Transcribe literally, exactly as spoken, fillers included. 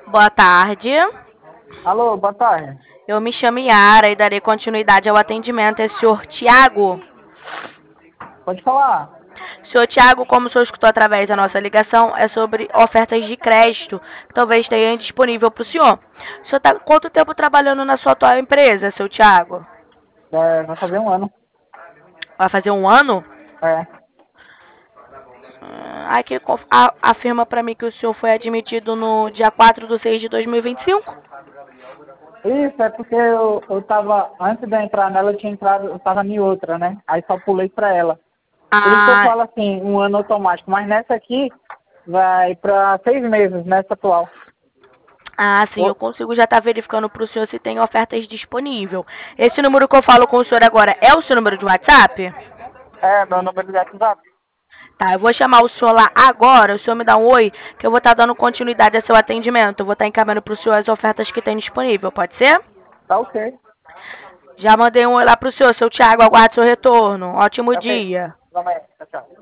Boa tarde. Alô, boa tarde. Eu me chamo Yara e darei continuidade ao atendimento. É o senhor Tiago? Pode falar. Senhor Tiago, como o senhor escutou através da nossa ligação, é sobre ofertas de crédito que talvez tenha disponível para o senhor. O senhor está quanto tempo trabalhando na sua atual empresa, seu Tiago? É, vai fazer um ano. Vai fazer um ano? É. Ah, Aqui conf- a- afirma para mim que o senhor foi admitido no dia quatro de seis de dois mil e vinte e cinco? Isso, é porque eu, eu tava, antes de eu entrar nela, eu tinha entrado, eu tava em outra, né? Aí só pulei pra ela. Por isso que eu Ah, falo assim, um ano automático. Mas nessa aqui, vai pra seis meses, nessa atual. ah, sim, eu Ô, consigo já estar verificando para o senhor se tem ofertas disponível. Esse número que eu falo com o senhor agora é o seu número de WhatsApp? é, meu número de WhatsApp. Tá, eu vou chamar o senhor lá agora, o senhor me dá um oi, que eu vou estar dando continuidade ao seu atendimento. Eu vou estar encaminhando para o senhor as ofertas que tem disponível, pode ser? Tá ok. Já mandei um oi lá para o senhor, seu Thiago, aguarde seu retorno. Ótimo Tá ok. dia. Vamos aí. Tchau, tchau.